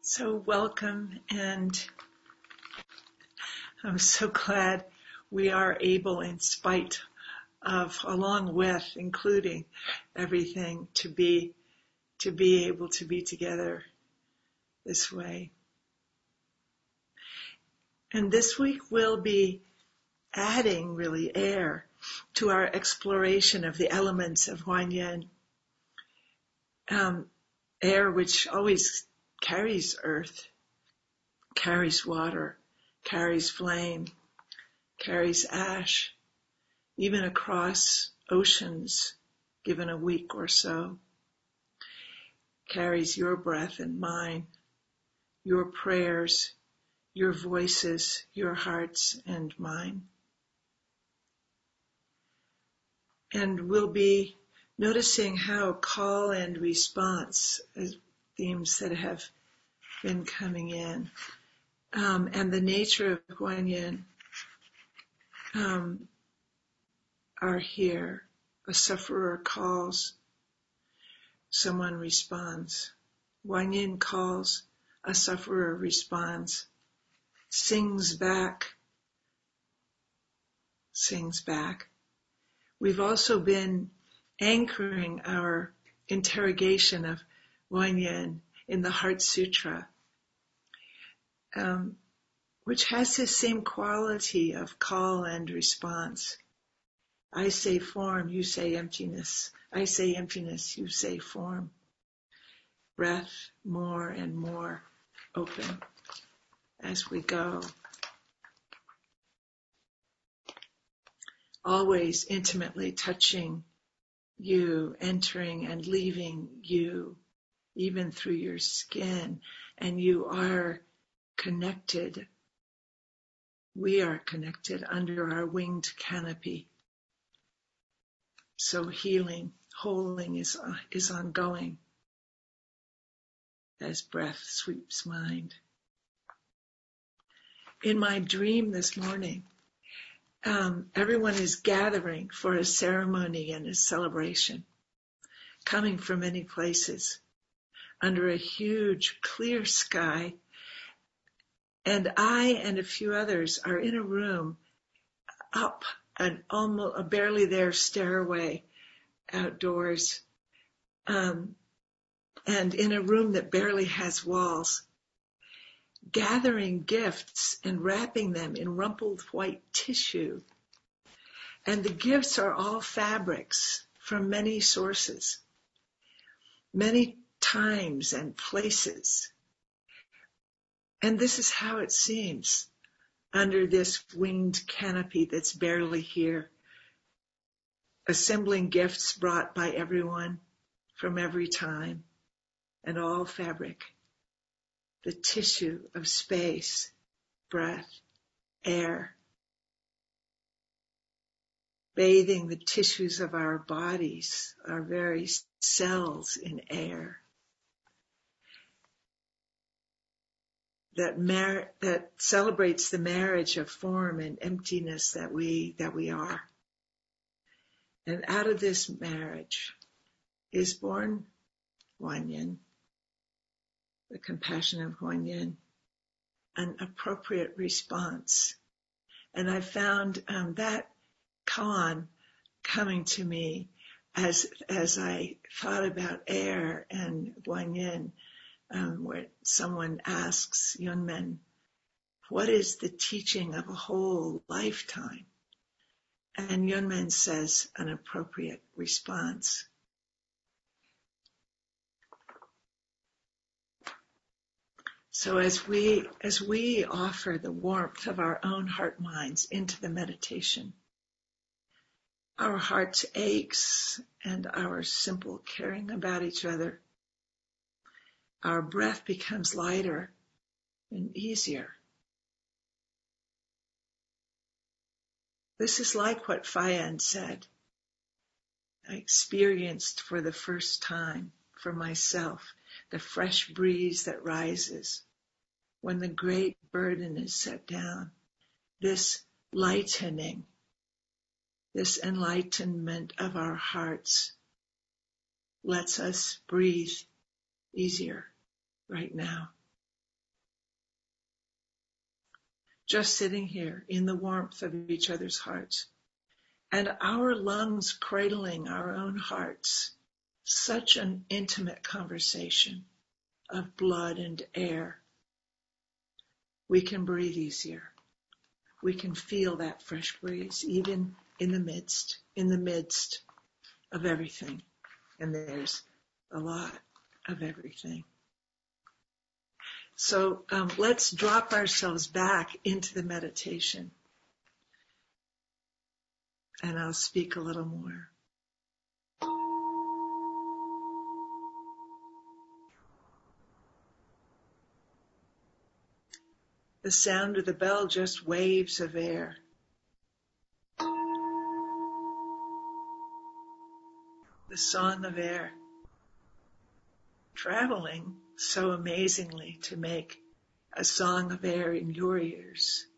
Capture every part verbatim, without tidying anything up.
So welcome, and I'm so glad we are able, in spite of, along with, including everything, to be to be able to be together this way. And this week we'll be adding, really, air to our exploration of the elements of Huanyin. Um, air which always carries earth, carries water, carries flame, carries ash, even across oceans, given a week or so, carries your breath and mine, your prayers, your voices, your hearts and mine. And we'll be noticing how call and response, as themes that have been coming in, um, and the nature of Huanyin um, are here. A sufferer calls, someone responds. Huanyin calls, a sufferer responds. Sings back, sings back. We've also been anchoring our interrogation of Huanyin in the Heart Sutra, um, which has this same quality of call and response. I say form, you say emptiness. I say emptiness, you say form. Breath more and more open as we go. Always intimately touching you, entering and leaving you, even through your skin, and you are connected. We are connected under our winged canopy. So healing, holding is, uh, is ongoing as breath sweeps mind. In my dream this morning, um, everyone is gathering for a ceremony and a celebration, coming from many places, under a huge clear sky. And I and a few others are in a room up an almost a barely there stairway outdoors, um, and in a room that barely has walls, gathering gifts and wrapping them in rumpled white tissue. And the gifts are all fabrics from many sources, many times and places. And this is how it seems under this winged canopy that's barely here, assembling gifts brought by everyone from every time, and all fabric, the tissue of space, breath, air, bathing the tissues of our bodies, our very cells in air. That mar- that celebrates the marriage of form and emptiness that we that we are. And out of this marriage is born Huanyin, the compassion of Huanyin, an appropriate response. And I found um, that koan coming to me as as I thought about air and Huanyin, um, where someone asks Yunmen, what is the teaching of a whole lifetime? And Yunmen says an appropriate response. So as we as we offer the warmth of our own heart minds into the meditation, our heart's aches and our simple caring about each other, our breath becomes lighter and easier. This is like what Fayan said. I experienced for the first time for myself the fresh breeze that rises when the great burden is set down. This lightening, this enlightenment of our hearts lets us breathe easier right now. just sitting here in the warmth of each other's hearts, and our lungs cradling our own hearts. Such an intimate conversation of blood and air. We can breathe easier. We can feel that fresh breeze, even in the midst, in the midst of everything. And there's a lot of everything. So um, let's drop ourselves back into the meditation. And I'll speak a little more. The sound of the bell, just waves of air. The song of air, traveling so amazingly to make a song of air in your ears.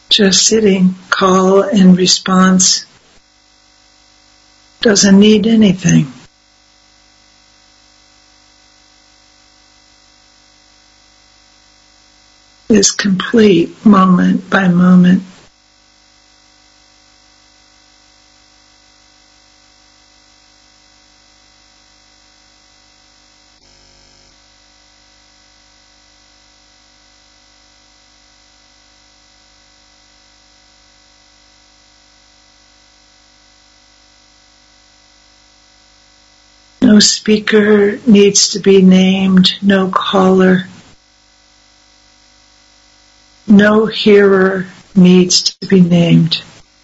just sitting, call and response, doesn't need anything. Is complete moment by moment. No speaker needs to be named, no caller. No hearer needs to be named.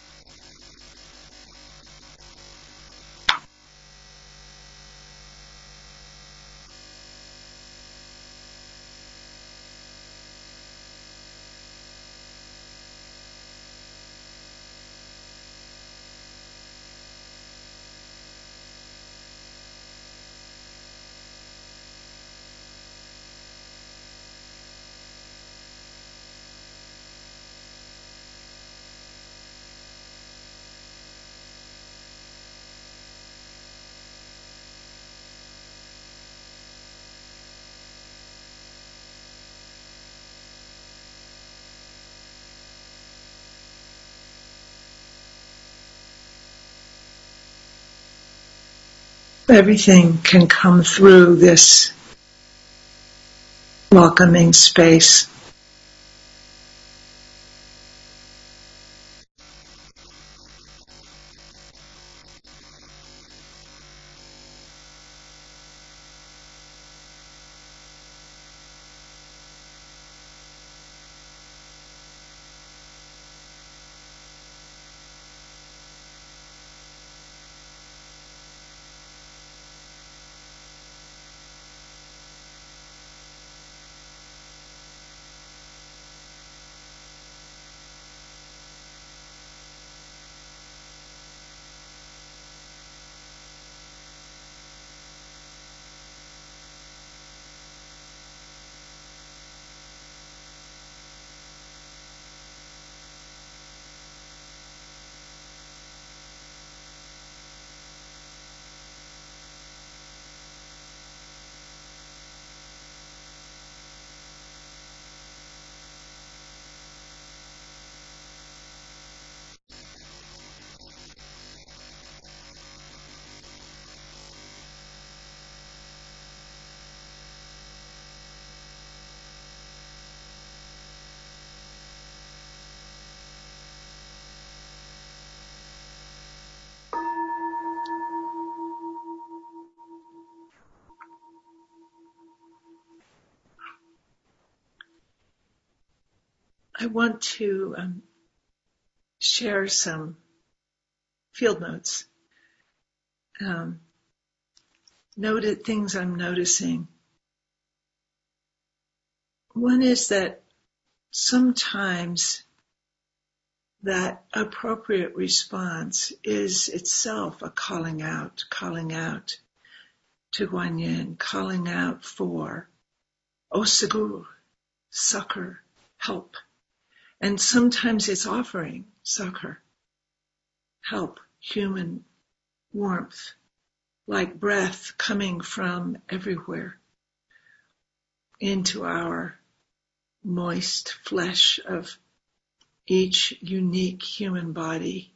Everything can come through this welcoming space. I want to um, share some field notes. Um, noted things I'm noticing. One is that sometimes that appropriate response is itself a calling out, calling out to Guanyin, calling out for Osagur, succor, help. And sometimes it's offering succor, help, human warmth, like breath coming from everywhere into our moist flesh of each unique human body.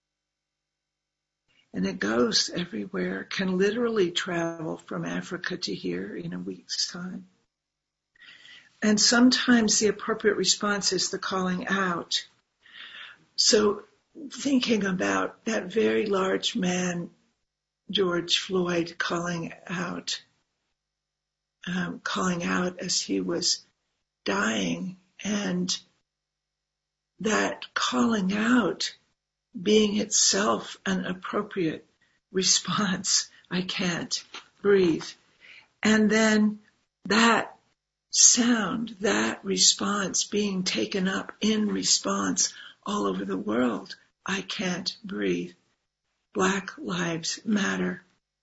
And it goes everywhere, can literally travel from Africa to here in a week's time. And sometimes the appropriate response is the calling out. So thinking about that very large man, George Floyd, calling out, um, calling out as he was dying, and that calling out being itself an appropriate response. I can't breathe. And then that sound, that response being taken up in response all over the world. I can't breathe. Black Lives Matter.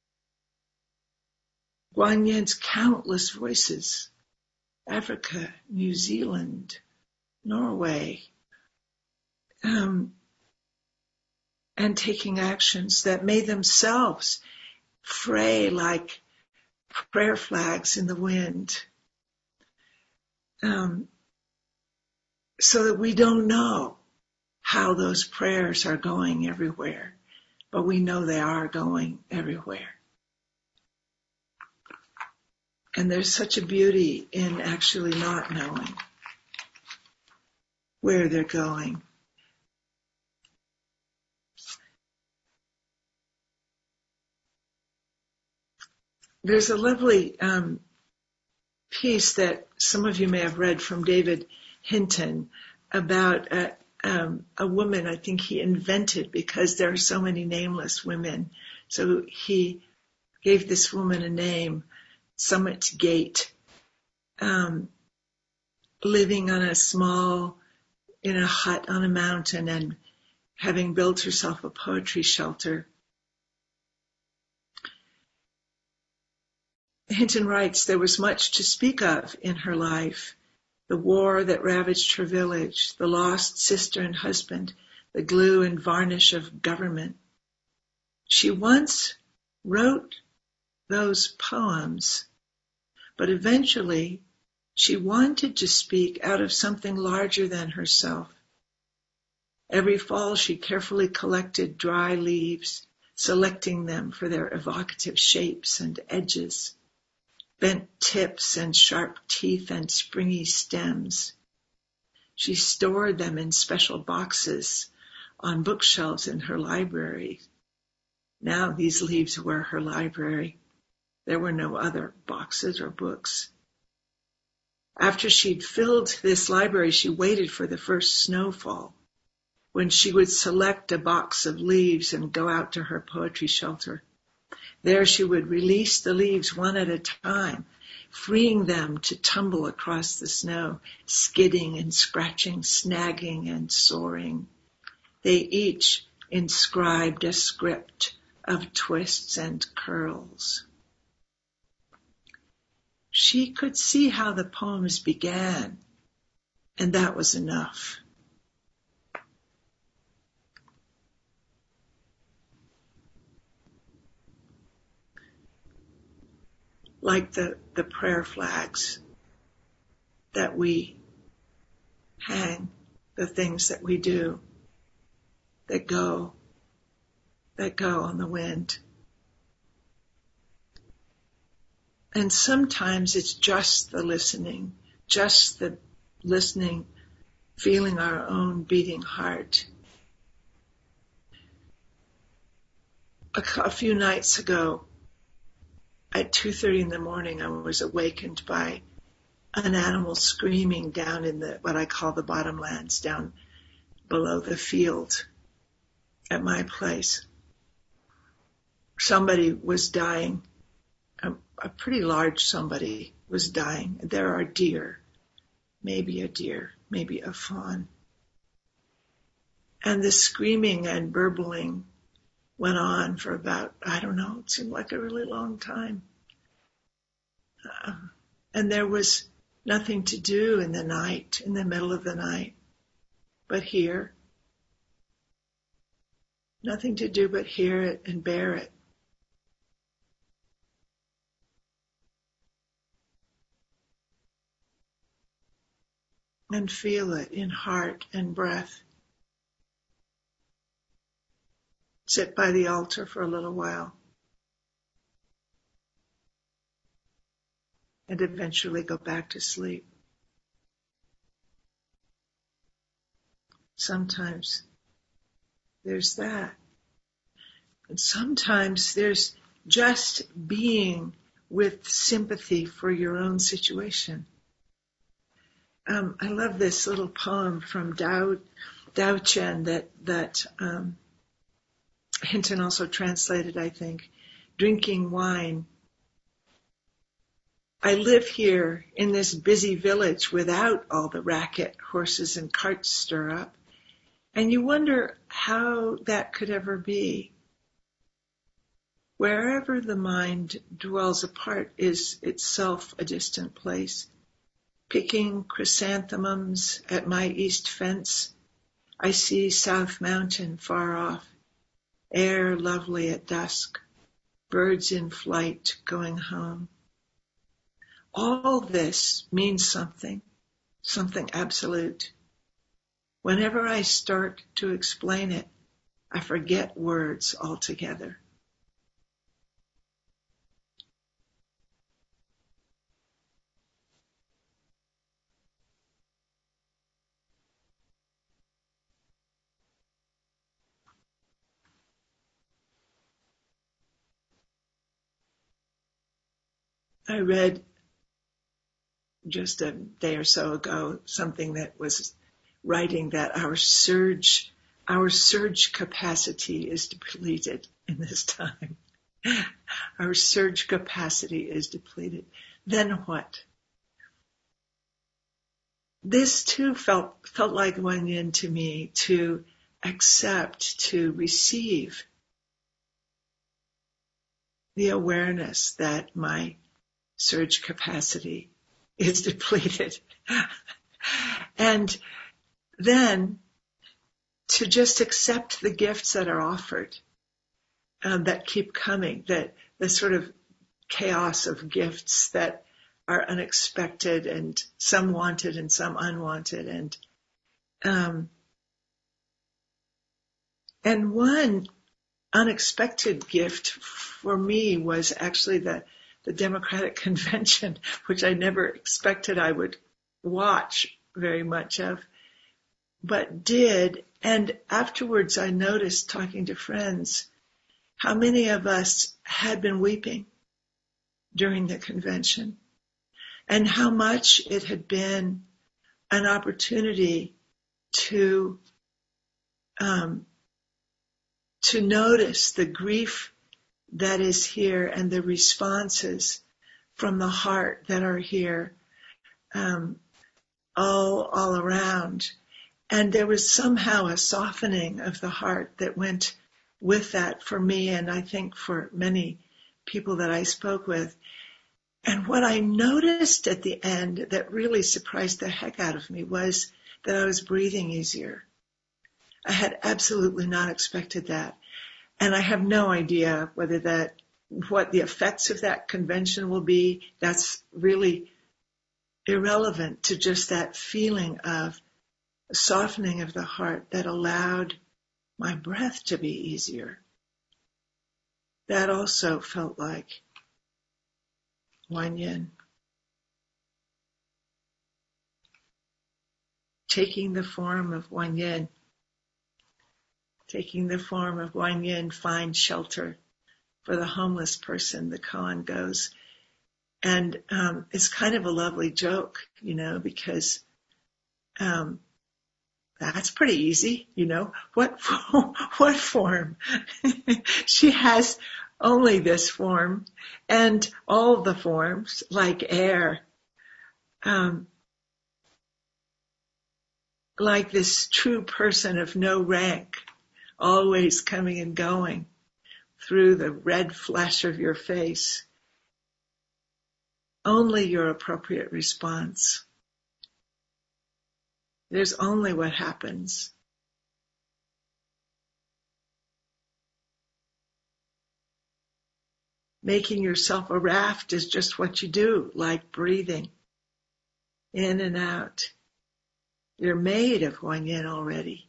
Guanyin's countless voices. Africa, New Zealand, Norway, um, and taking actions that may themselves fray like prayer flags in the wind, um, so that we don't know how those prayers are going everywhere, but we know they are going everywhere. And there's such a beauty in actually not knowing where they're going. There's a lovely um, piece that some of you may have read from David Hinton about a, um, a woman I think he invented because there are so many nameless women. So he gave this woman a name, Summit Gate, um, living on a small, in a hut on a mountain and having built herself a poetry shelter. Hinton writes, there was much to speak of in her life. The war that ravaged her village, the lost sister and husband, the glue and varnish of government. She once wrote those poems, but eventually she wanted to speak out of something larger than herself. Every fall she carefully collected dry leaves, selecting them for their evocative shapes and edges, bent tips and sharp teeth and springy stems. She stored them in special boxes on bookshelves in her library. Now these leaves were her library. There were no other boxes or books. After she'd filled this library, she waited for the first snowfall, when she would select a box of leaves and go out to her poetry shelter. There she would release the leaves one at a time, freeing them to tumble across the snow, skidding and scratching, snagging and soaring. They each inscribed a script of twists and curls. She could see how the poems began, and that was enough. Like the, the prayer flags that we hang, the things that we do that go, that go on the wind. And sometimes it's just the listening, just the listening, feeling our own beating heart. A, a few nights ago, at two thirty in the morning, I was awakened by an animal screaming down in the what I call the bottomlands, down below the field at my place. Somebody was dying. A, a pretty large somebody was dying. There are deer, maybe a deer, maybe a fawn. And the screaming and burbling went on for about, I don't know, it seemed like a really long time. Uh, and there was nothing to do in the night, in the middle of the night, but hear. Nothing to do but hear it and bear it. And feel it in heart and breath. Sit by the altar for a little while. And eventually go back to sleep. Sometimes there's that. And sometimes there's just being with sympathy for your own situation. Um, I love this little poem from Dao, Dao Chen that, that um, Hinton also translated, I think. Drinking wine. I live here in this busy village without all the racket horses and carts stir up. And you wonder how that could ever be. Wherever the mind dwells apart is itself a distant place. Picking chrysanthemums at my east fence, I see South Mountain far off, air lovely at dusk, birds in flight going home. All this means something, something absolute. Whenever I start to explain it, I forget words altogether. I read just a day or so ago something that was writing that our surge, our surge capacity is depleted in this time. Our surge capacity is depleted. Then what? This too felt felt like Wan Yin to me, to accept, to receive the awareness that my surge capacity is depleted. And then to just accept the gifts that are offered, um, that keep coming, that the sort of chaos of gifts that are unexpected and some wanted and some unwanted. And um, and one unexpected gift for me was actually the, the Democratic Convention, which I never expected I would watch very much of, but did. And afterwards I noticed, talking to friends, how many of us had been weeping during the convention and how much it had been an opportunity to um, to notice the grief that is here and the responses from the heart that are here, um, all all around. And there was somehow a softening of the heart that went with that for me, and I think for many people that I spoke with. And what I noticed at the end that really surprised the heck out of me was that I was breathing easier. I had absolutely not expected that. And I have no idea whether that, what the effects of that convention will be. That's really irrelevant to just that feeling of softening of the heart that allowed my breath to be easier. That also felt like Wan Yin. Taking the form of Wan Yin. Taking the form of Wan Yin, find shelter for the homeless person, the koan goes. And um, it's kind of a lovely joke, you know, because um, that's pretty easy, you know. What what form? She has only this form, and all the forms, like air, um, like this true person of no rank, always coming and going through the red flesh of your face. Only your appropriate response. There's only what happens. Making yourself a raft is just what you do, like breathing in and out. You're made of Wan Yin already.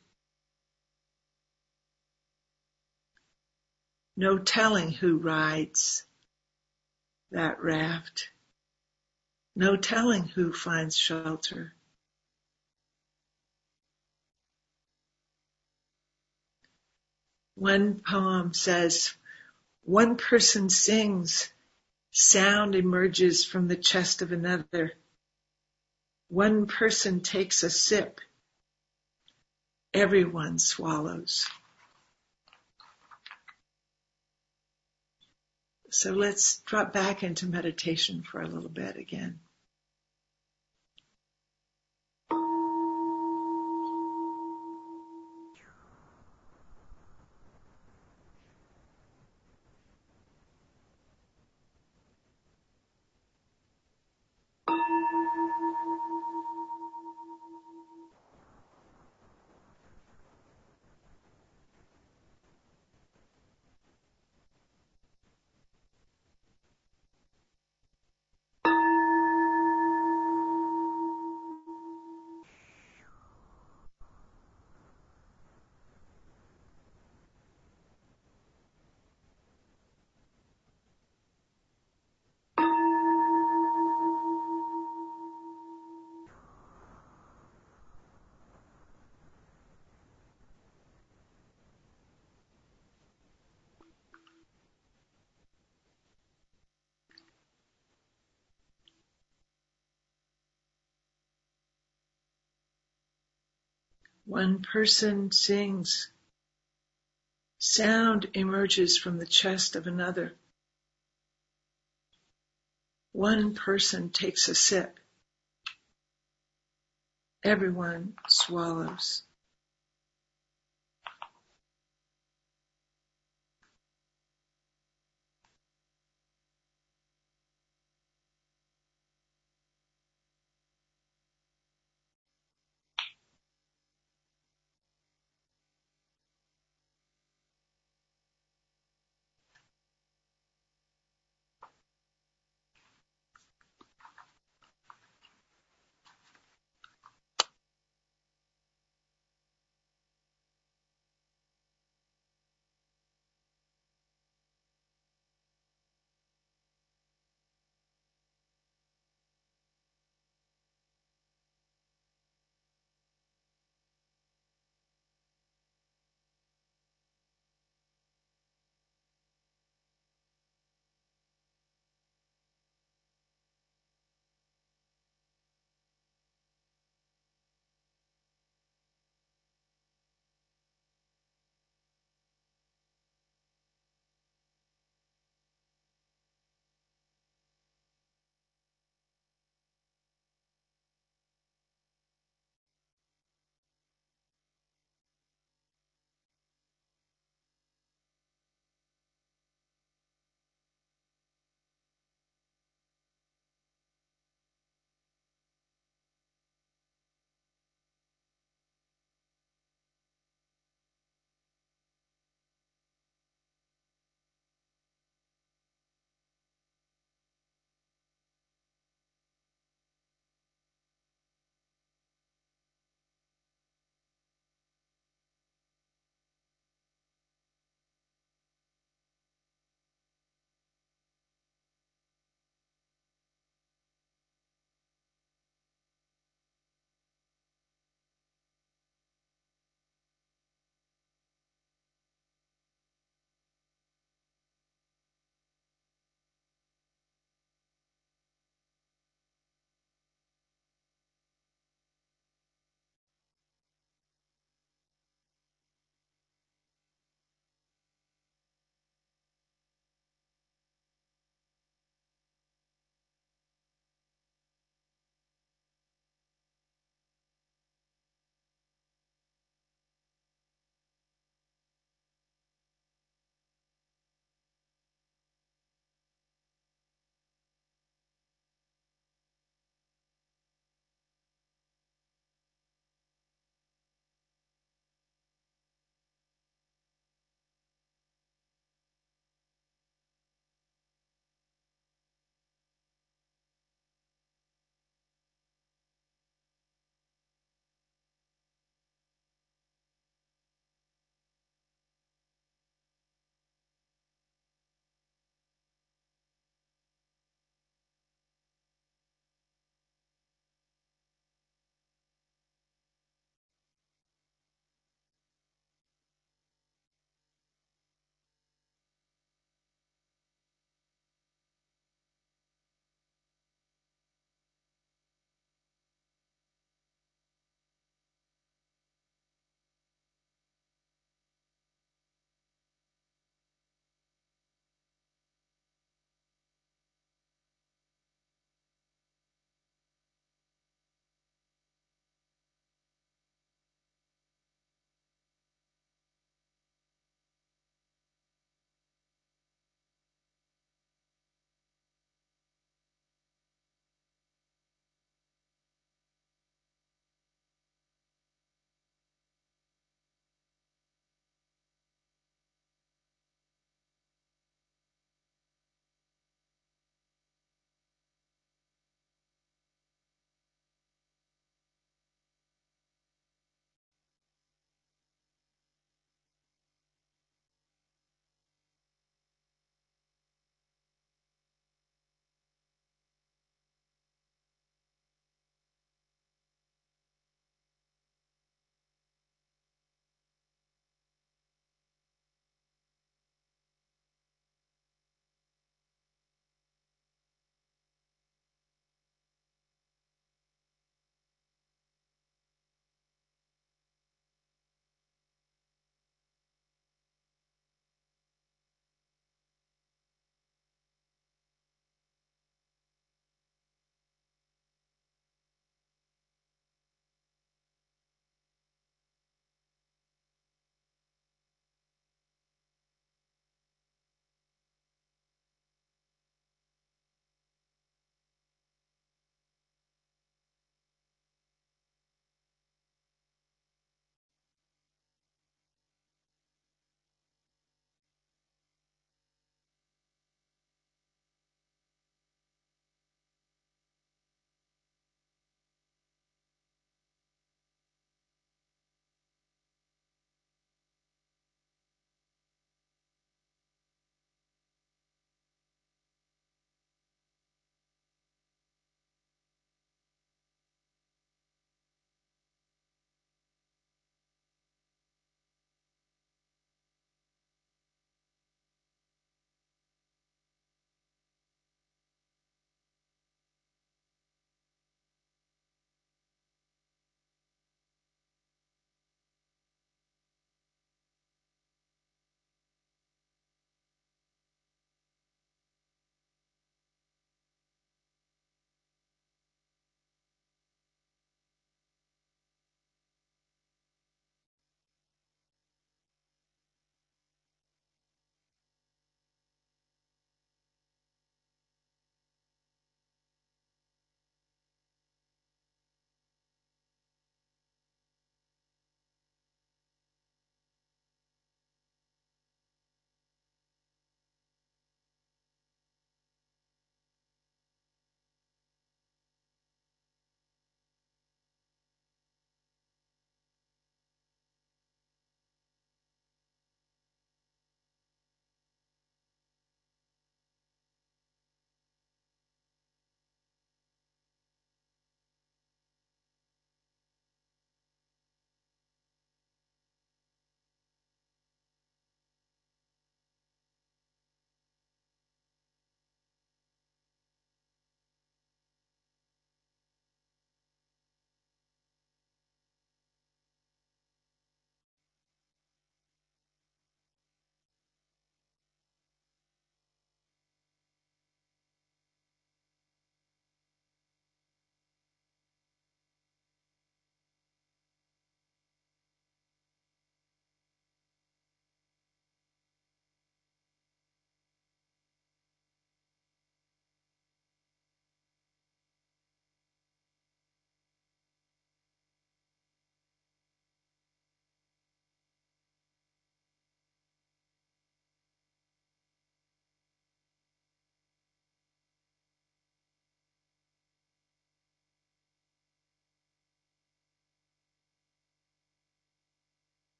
No telling who rides that raft. No telling who finds shelter. One poem says, one person sings, sound emerges from the chest of another. One person takes a sip, everyone swallows. So let's drop back into meditation for a little bit again. One person sings. Sound emerges from the chest of another. One person takes a sip. Everyone swallows.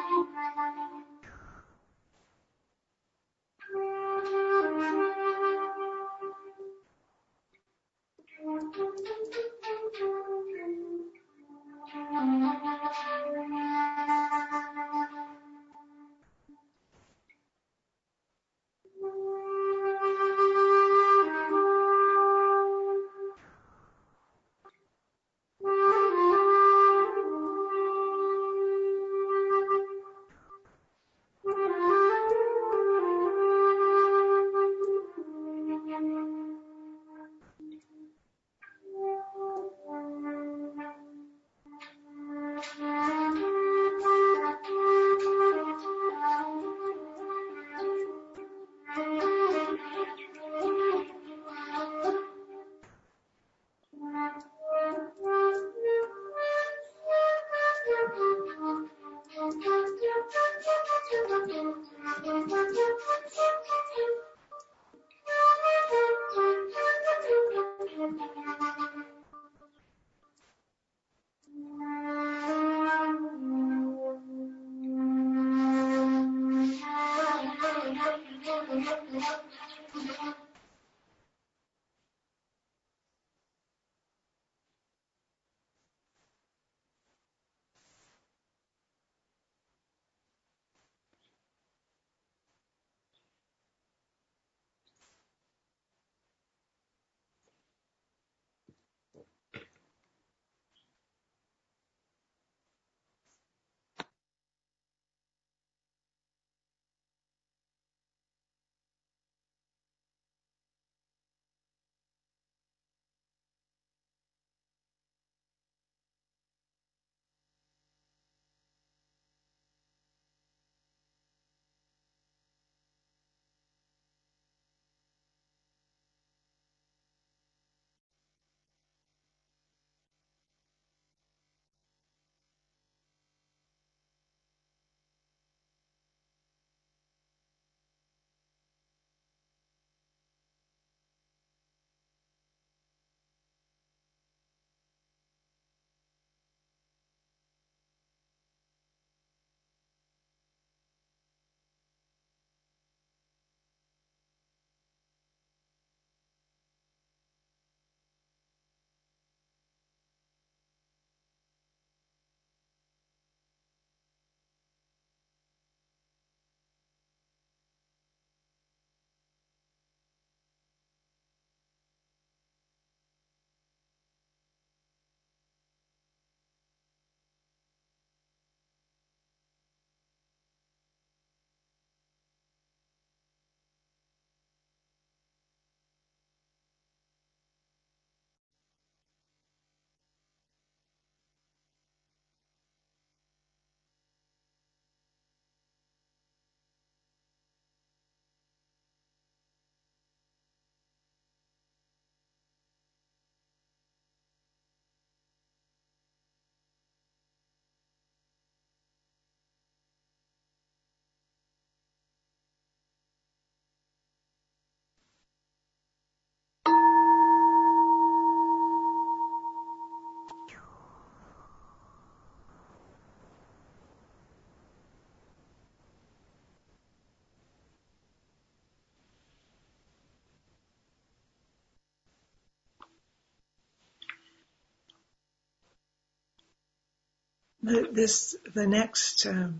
The, this, the next um,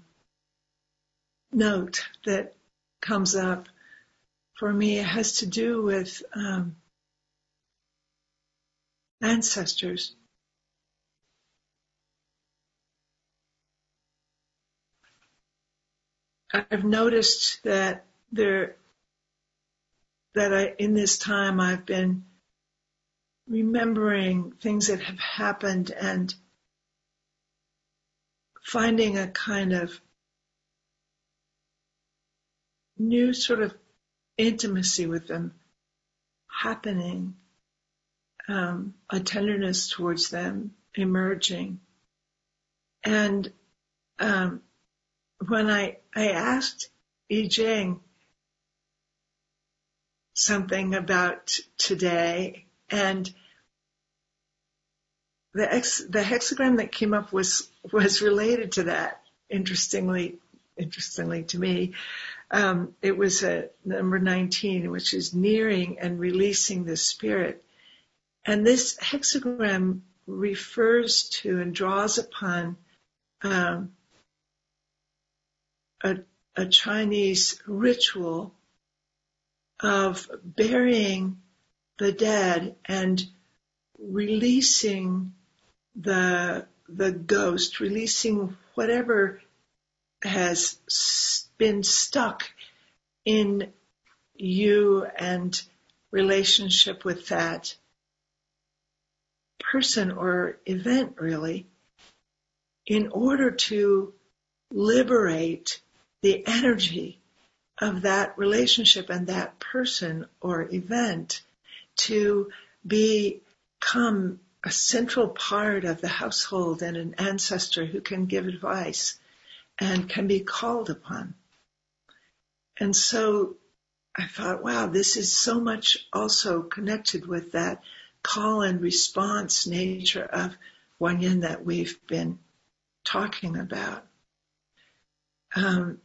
note that comes up for me has to do with um, ancestors. I've noticed that there, that I, in this time I've been remembering things that have happened and finding a kind of new sort of intimacy with them happening, um, a tenderness towards them emerging. And um, when I, I asked I Ching something about today, and the ex, the hexagram that came up was was related to that. interestingly, interestingly to me, um, it was a number nineteen, which is nearing and releasing the spirit. And this hexagram refers to and draws upon um, a, a Chinese ritual of burying the dead and releasing the the ghost, releasing whatever has been stuck in you and relationship with that person or event, really, in order to liberate the energy of that relationship and that person or event to become a central part of the household and an ancestor who can give advice and can be called upon. And so I thought, wow, this is so much also connected with that call and response nature of Guan Yin that we've been talking about. Um,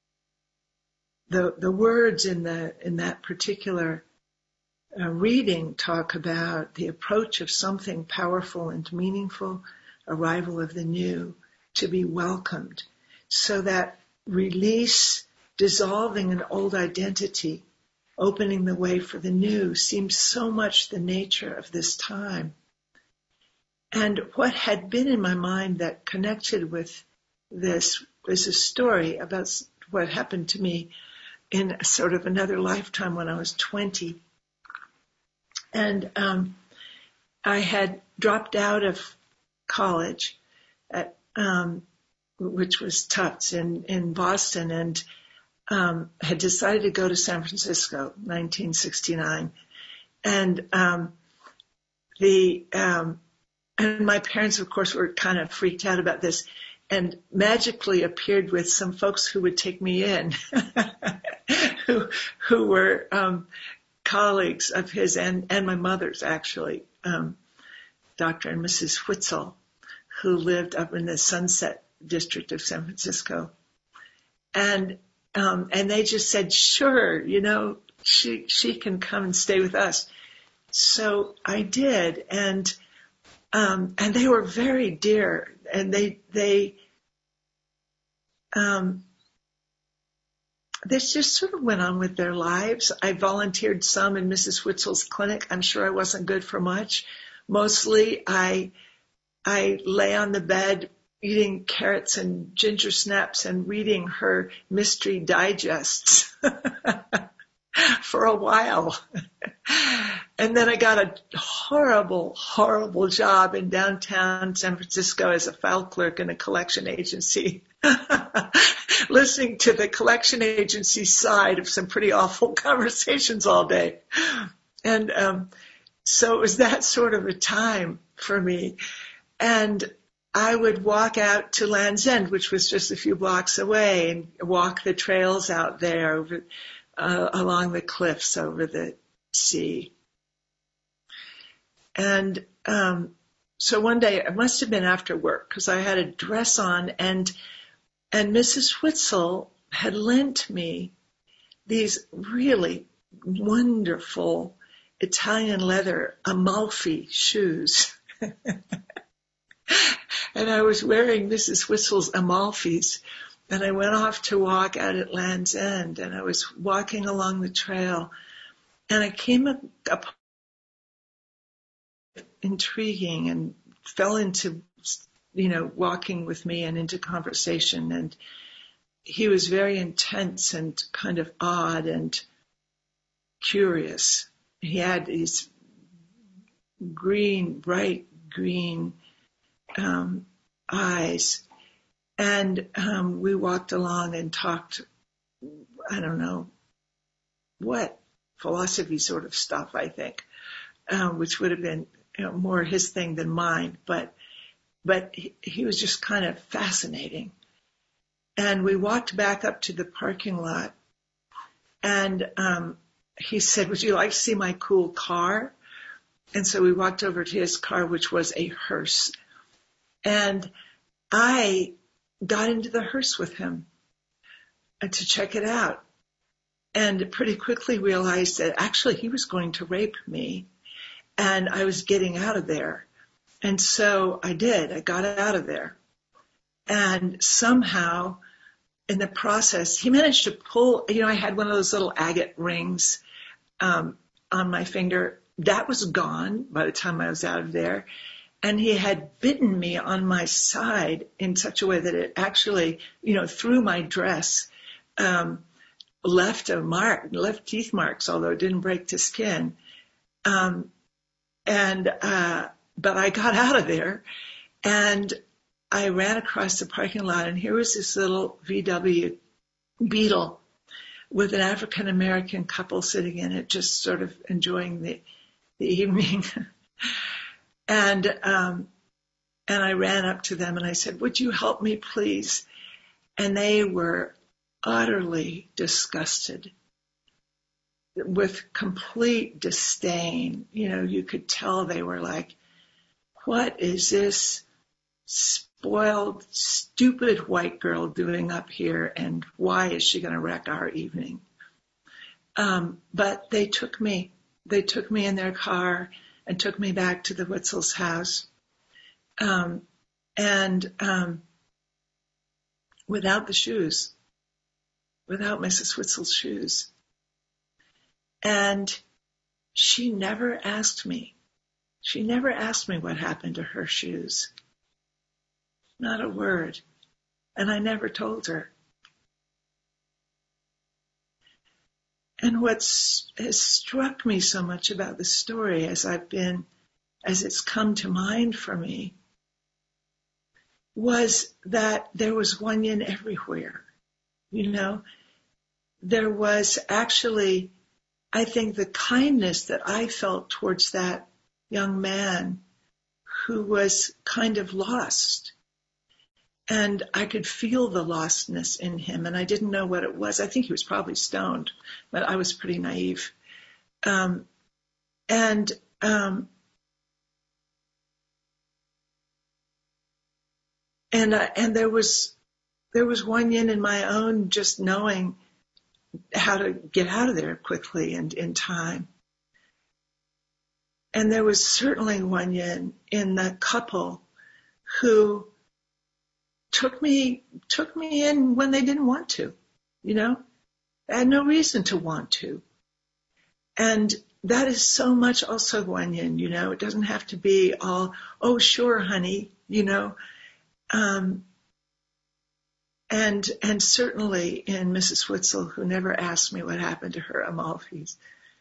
the the words in the in that particular uh, reading talk about the approach of something powerful and meaningful, arrival of the new, to be welcomed, so that release, dissolving an old identity, opening the way for the new, seems so much the nature of this time. And what had been in my mind that connected with this was a story about what happened to me in sort of another lifetime when I was twenty. And um, I had dropped out of college, at, um, which was Tufts in, in Boston, and um, had decided to go to San Francisco, nineteen sixty-nine. And um, the um, and my parents, of course, were kind of freaked out about this, and magically appeared with some folks who would take me in, who who were um, colleagues of his and, and my mother's, actually, um, Doctor and Missus Whitzel, who lived up in the Sunset District of San Francisco. And um, and they just said, sure, you know, she she can come and stay with us. So I did, and um, and they were very dear, and they they um, they just sort of went on with their lives. I volunteered some in Missus Whitzel's clinic. I'm sure I wasn't good for much. Mostly, I I lay on the bed eating carrots and ginger snaps and reading her mystery digests for a while. And then I got a horrible, horrible job in downtown San Francisco as a file clerk in a collection agency, listening to the collection agency side of some pretty awful conversations all day. And um, so it was that sort of a time for me. And I would walk out to Land's End, which was just a few blocks away, and walk the trails out there over, uh, along the cliffs over the sea. And um, so one day, it must have been after work, because I had a dress on, and and Missus Whitzel had lent me these really wonderful Italian leather Amalfi shoes. And I was wearing Missus Whitzel's Amalfis, and I went off to walk out at Land's End, and I was walking along the trail, and I came up, up intriguing and fell into, you know, walking with me and into conversation. And he was very intense and kind of odd and curious. He had these green, bright green um, eyes. And um, we walked along and talked, I don't know what, philosophy sort of stuff, I think, um, which would have been, you know, more his thing than mine. But but he, he was just kind of fascinating. And we walked back up to the parking lot, and um, he said, would you like to see my cool car? And so we walked over to his car, which was a hearse. And I got into the hearse with him to check it out. And pretty quickly realized that actually he was going to rape me and I was getting out of there. And so I did. I got out of there. And somehow in the process, he managed to pull, you know, I had one of those little agate rings um, on my finger. That was gone by the time I was out of there. And he had bitten me on my side in such a way that it actually, you know, through my dress, um, left a mark, left teeth marks, although it didn't break the skin. Um, and, uh, but I got out of there and I ran across the parking lot and here was this little V W Beetle with an African American couple sitting in it, just sort of enjoying the, the evening. and, um, and I ran up to them and I said, would you help me, please? And they were utterly disgusted with complete disdain. You know, you could tell they were like, what is this spoiled, stupid white girl doing up here? And why is she going to wreck our evening? Um, but they took me, they took me in their car and took me back to the Witzel's house. Um, and, um, without the shoes. Without Missus Witzel's shoes. And she never asked me. She never asked me what happened to her shoes. Not a word. And I never told her. And what's has struck me so much about the story as I've been, as it's come to mind for me, was that there was Wan-Yin everywhere. You know, there was actually, I think, the kindness that I felt towards that young man who was kind of lost. And I could feel the lostness in him, and I didn't know what it was. I think he was probably stoned, but I was pretty naive. Um, and um, and uh, and there was there was Wan-Yin in my own just knowing how to get out of there quickly and in time. And there was certainly Wan-Yin in the couple who took me took me in when they didn't want to, you know. I had no reason to want to. And that is so much also Wan-Yin, you know. It doesn't have to be all, oh, sure, honey, you know. Um, and and certainly in Missus Witzel, who never asked me what happened to her Amalfis.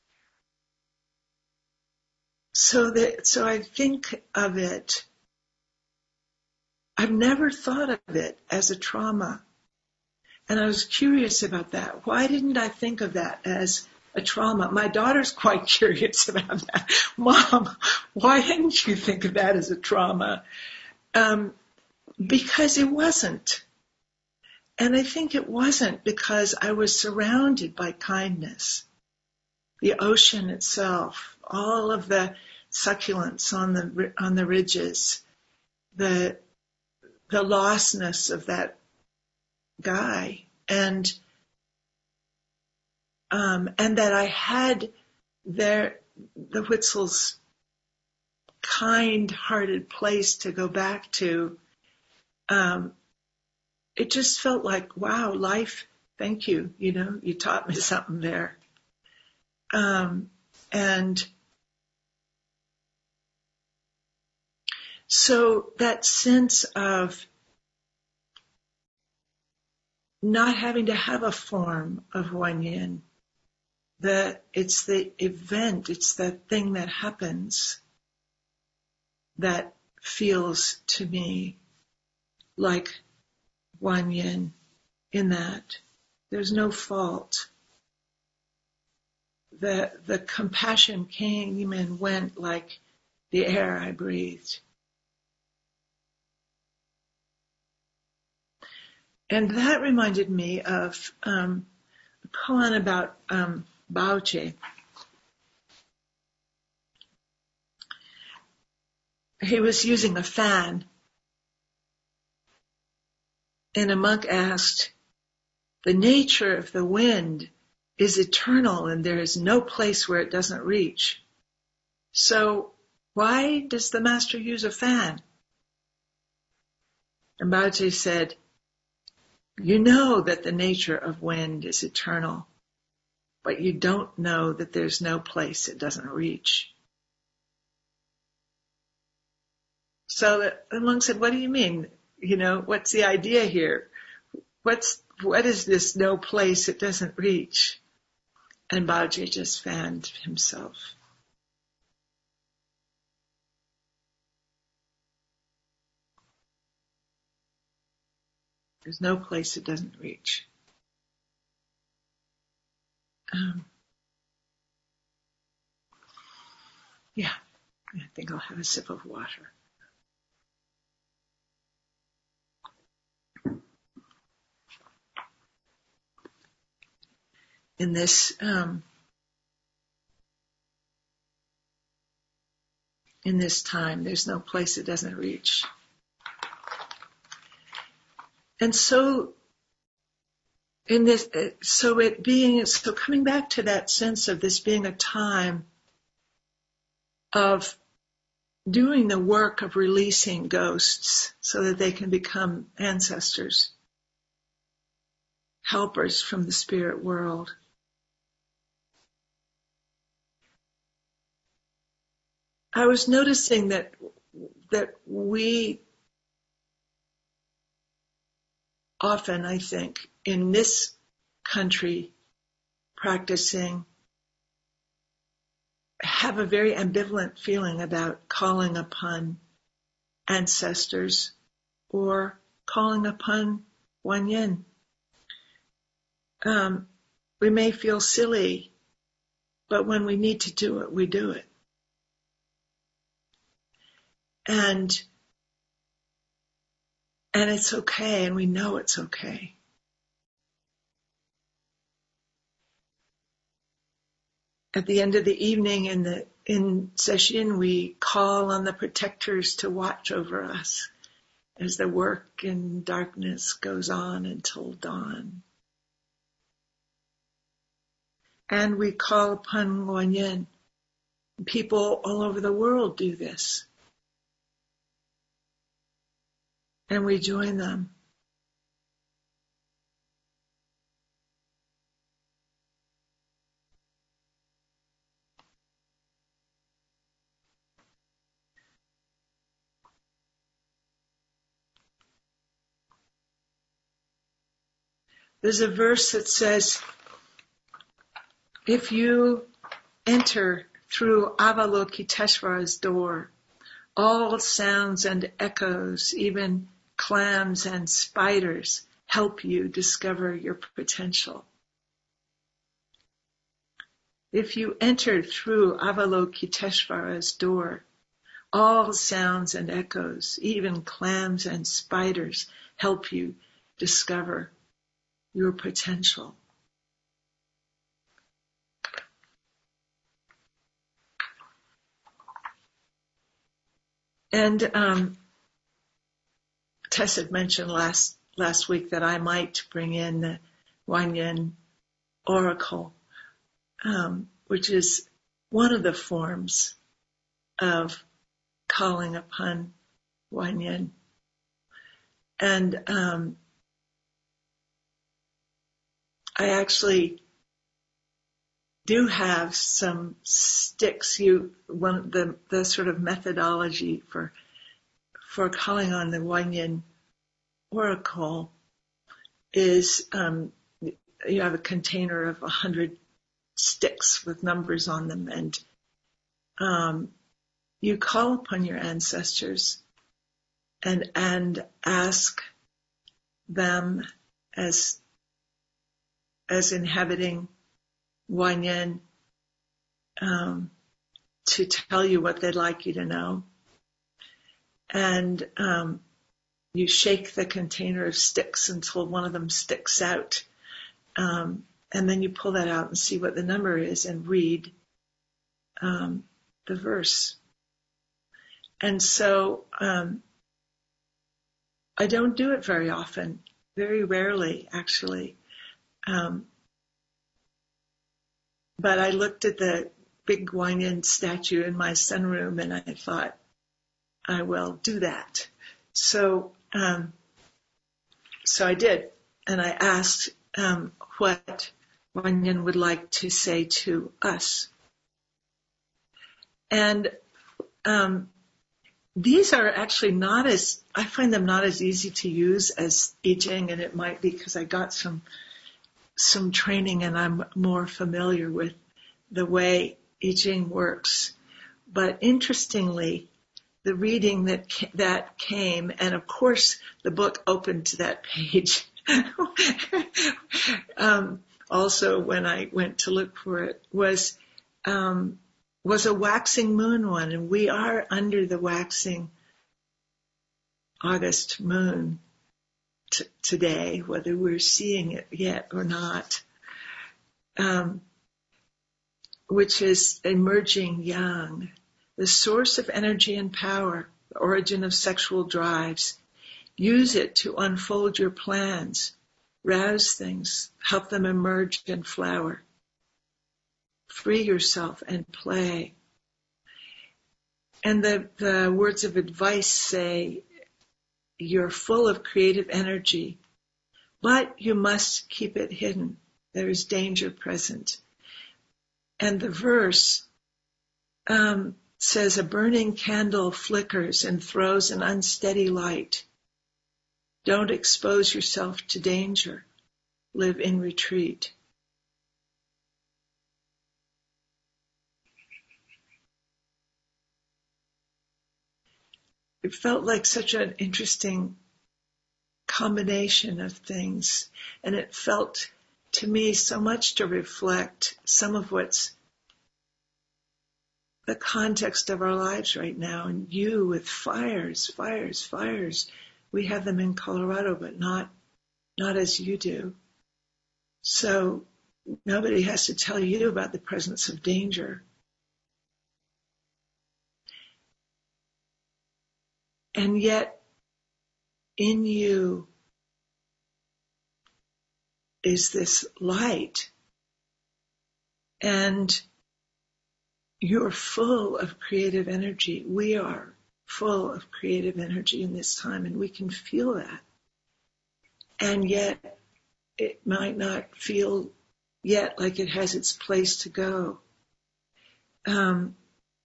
So that so I think of it. I've never thought of it as a trauma. And I was curious about that. Why didn't I think of that as a trauma? My daughter's quite curious about that. Mom, why didn't you think of that as a trauma? Um, because it wasn't. And I think it wasn't because I was surrounded by kindness. The ocean itself, all of the succulents on the on the ridges, the the lostness of that guy, and um, and that I had their the Witzel's kind-hearted place to go back to. Um, it just felt like, wow, life. Thank you. You know, you taught me something there. Um, and so that sense of not having to have a form of Wan-Yin, the, it's the event, it's the thing that happens that feels to me like Wan-Yin in that. There's no fault. The, the compassion came and went like the air I breathed. And that reminded me of um, a poem about um, Baoche. He was using a fan. And a monk asked, the nature of the wind is eternal and there is no place where it doesn't reach. So why does the master use a fan? And Baoji said, you know that the nature of wind is eternal, but you don't know that there's no place it doesn't reach. So the monk said, what do you mean? You know, what's the idea here? What's, what is this no place it doesn't reach? And Baoji just fanned himself. There's no place it doesn't reach. Um, yeah, I think I'll have a sip of water. In this, um, in this time, there's no place it doesn't reach. And so, in this, so it being, so coming back to that sense of this being a time of doing the work of releasing ghosts so that they can become ancestors, helpers from the spirit world. I was noticing that, that we often, I think, in this country practicing, have a very ambivalent feeling about calling upon ancestors or calling upon Guan Yin. Um, we may feel silly, but when we need to do it, we do it. And, and it's okay, and we know it's okay. At the end of the evening in the in session, we call on the protectors to watch over us as the work in darkness goes on until dawn. And we call upon Guan Yin. People all over the world do this. And we join them. There's a verse that says, if you enter through Avalokiteshvara's door, all sounds and echoes, even clams and spiders, help you discover your potential. If you enter through Avalokiteshvara's door, all sounds and echoes, even clams and spiders, help you discover your potential. And um, Tess had mentioned last last week that I might bring in the Guan Yin Oracle, um, which is one of the forms of calling upon Guan Yin. And um, I actually do have some sticks. You one the the sort of methodology for for calling on the Guan Yin Oracle is um, you have a container of a hundred sticks with numbers on them, and um, you call upon your ancestors and and ask them as as inhabiting Guan Yin um, to tell you what they'd like you to know. And um, you shake the container of sticks until one of them sticks out. Um, and then you pull that out and see what the number is and read um, the verse. And so um, I don't do it very often. very rarely, actually. Um, but I looked at the big Guanyin statue in my sunroom and I thought, I will do that. So, um, so I did. And I asked, um, what Guanyin would like to say to us. And, um, these are actually not as, I find them not as easy to use as I Ching, and it might be because I got some, some training and I'm more familiar with the way I Ching works. But interestingly, the reading that, that came, and of course the book opened to that page. um, also when I went to look for it was, um, was a waxing moon one, and we are under the waxing August moon t- today, whether we're seeing it yet or not, um, which is emerging yang, the source of energy and power, the origin of sexual drives. Use it to unfold your plans, rouse things, help them emerge and flower. Free yourself and play. And the, the words of advice say, you're full of creative energy, but you must keep it hidden. There is danger present. And the verse um, says, a burning candle flickers and throws an unsteady light. Don't expose yourself to danger. Live in retreat. It felt like such an interesting combination of things, and it felt to me so much to reflect some of what's the context of our lives right now. And you with fires, fires, fires. We have them in Colorado, but not not as you do. So nobody has to tell you about the presence of danger. And yet, in you is this light, and you're full of creative energy. We are full of creative energy in this time, and we can feel that. And yet, it might not feel yet like it has its place to go. Um,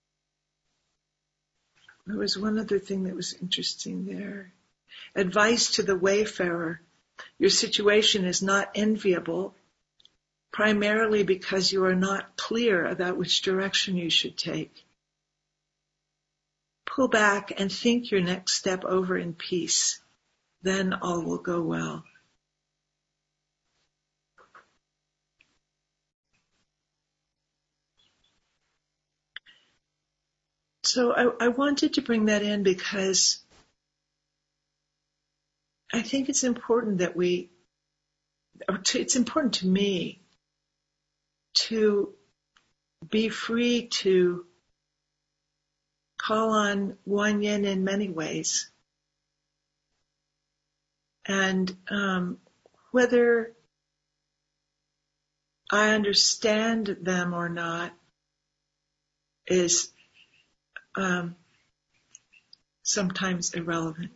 there was one other thing that was interesting there. Advice to the wayfarer. Your situation is not enviable, primarily because you are not clear about which direction you should take. Pull back and think your next step over in peace. Then all will go well. So I, I wanted to bring that in because I think it's important that we, it's important to me to be free to call on Guanyin in many ways. And um, whether I understand them or not is um, sometimes irrelevant.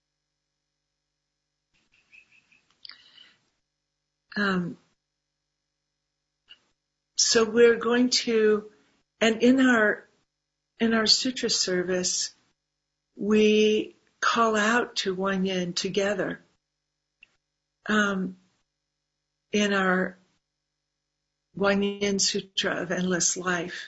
Um, so we're going to, and in our in our sutra service, we call out to Guanyin together. Um, in our Guanyin Sutra of Endless Life.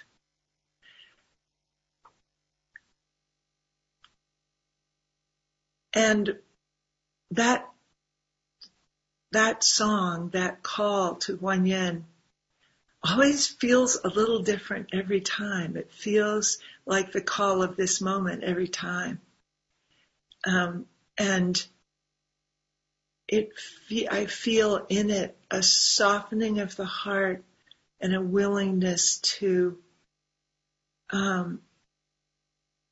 And that that song, that call to Guanyin, always feels a little different every time. It feels like the call of this moment every time. Um, and it, I feel in it a softening of the heart and a willingness to um,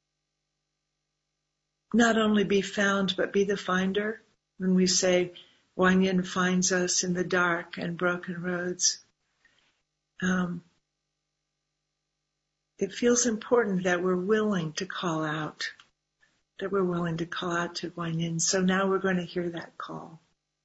not only be found, but be the finder. When we say, Guan Yin finds us in the dark and broken roads. Um, it feels important that we're willing to call out, that we're willing to call out to Guan Yin. So now we're going to hear that call.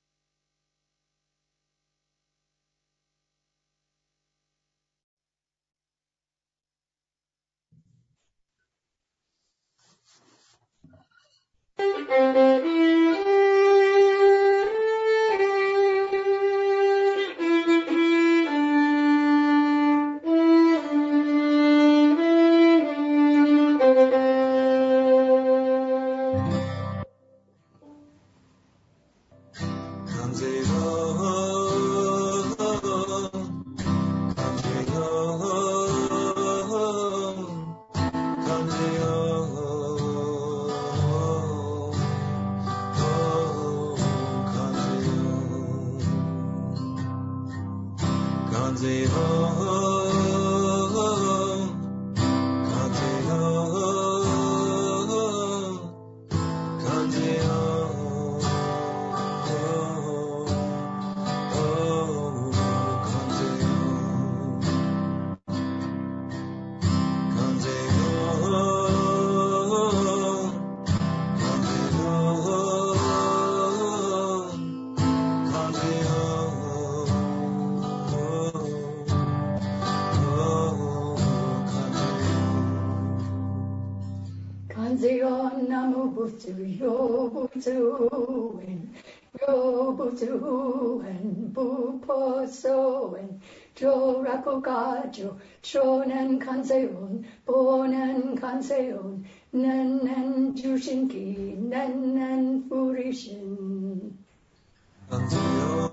Kanzeon Namo Butsu Yo Butsu en Yo Butsu en Bupo So en Jo Rakugajo Shonen Kanzeon Bonen Kanzeon Nen Jushinki Nen Furishin Kanzeon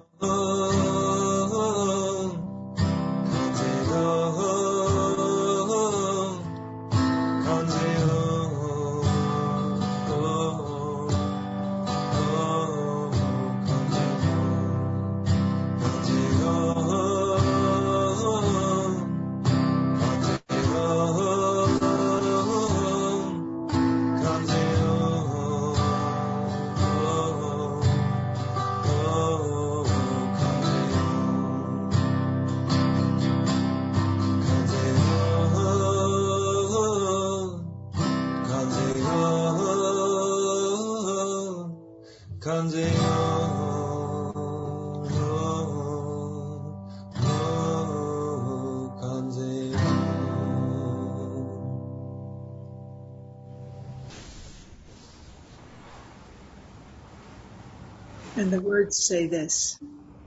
And the words say this: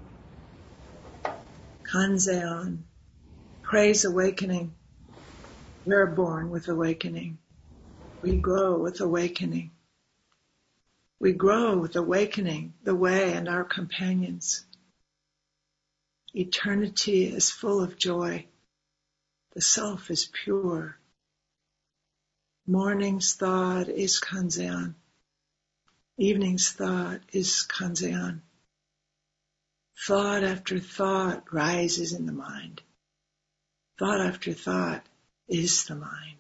Kanzeon, praise awakening. We're born with awakening. We grow with awakening. We grow with awakening, the way and our companions. Eternity is full of joy. The self is pure. Morning's thought is Kanzeon. Evening's thought is Kanzeon. Thought after thought rises in the mind. Thought after thought is the mind.